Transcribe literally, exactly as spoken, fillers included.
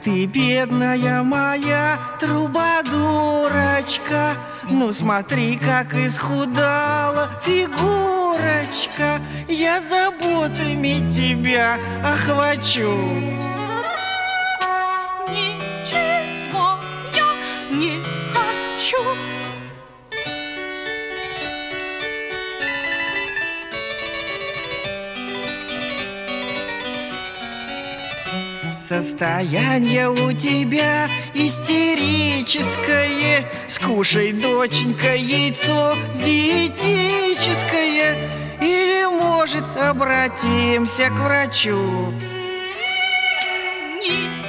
ты, бедная моя трубадурочка, ну смотри, как исхудала фигурочка. Я заботами тебя охвачу. Ничего я не хочу. Состояние у тебя истерическое. Скушай, доченька, яйцо диетическое. Или, может, обратимся к врачу. Не